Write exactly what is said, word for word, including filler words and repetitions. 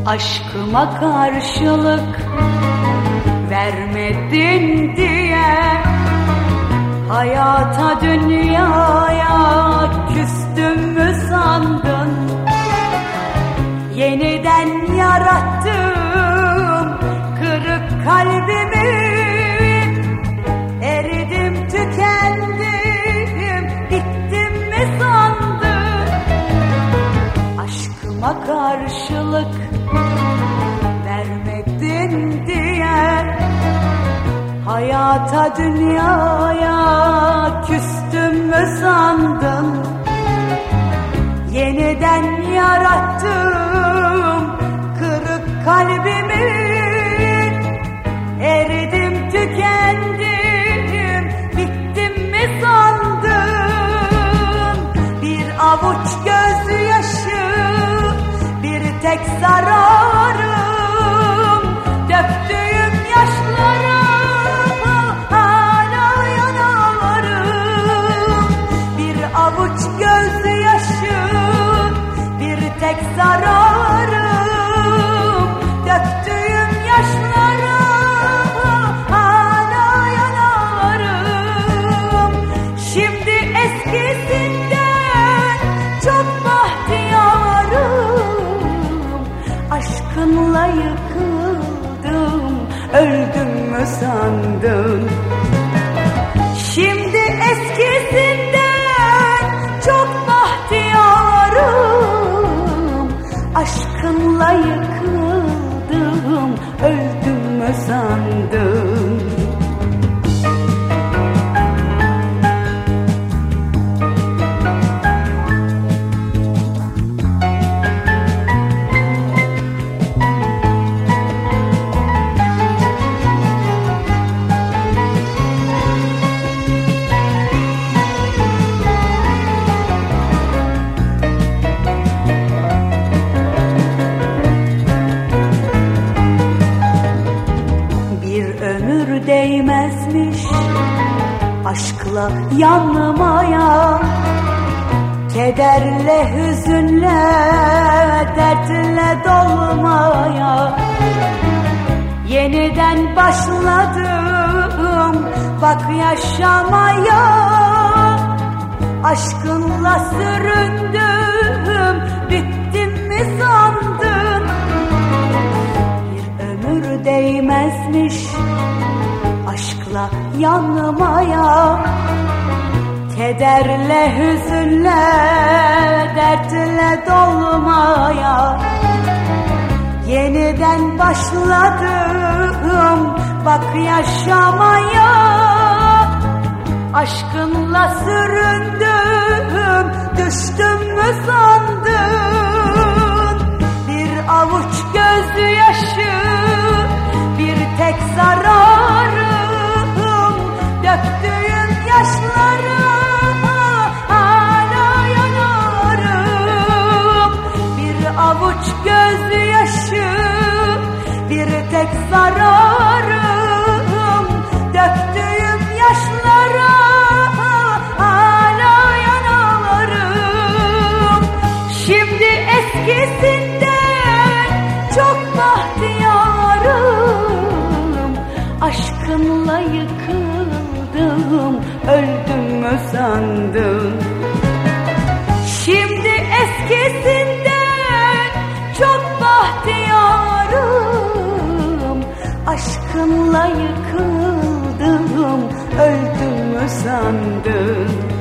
Aşkıma karşılık vermedin diye hayata, dünyaya küstüm mü sandın? Yeniden yarattım kırık kalbimi, eridim, tükendim, bittim mi sandın? Aşkıma karşılık vermedin diye hayata, dünyaya küstüm mü sandın? Yeniden yarattım kırık kalbimi, eridim, tükendim, bittim mi sandın? Bir avuç gözyaşı, bir tek zararım, döktüğüm yaşlara hala yanarım. Bir avuç gözyaşı, bir tek zararım, döktüğüm yaşlara hala yanarım. Şimdi eskisinden çok bahtiyarım, aşkınla yıkıldım, öldüm mü sandın? Şimdi eskisinden çok bahtiyarım, aşkınla yıkıldım, öldüm mü sandın? Değmezmiş aşkla yanmaya, kederle, hüzünle, dertle dolmaya. Yeniden başladım bak yaşamaya, aşkınla süründüm, bittim mi sandın? Bir ömür değmezmiş aşkla yanmaya, kederle, hüzünle, dertle dolmaya. Yeniden başladım bak yaşamaya, aşkınla süründüm, düştüm mü sandın? Bir avuç gözyaşı, bir tek zararım, döktüğüm yaşlara hala yanarım. Bir avuç gözyaşı, bir tek zararım, döktüğüm yaşlara hala yanarım. Şimdi eskisinden çok bahtiyarım, aşkınla yıkıldım, öldüm mü sandın? Şimdi eskisinden çok bahtiyarım, aşkınla yıkıldım, öldüm mü sandın?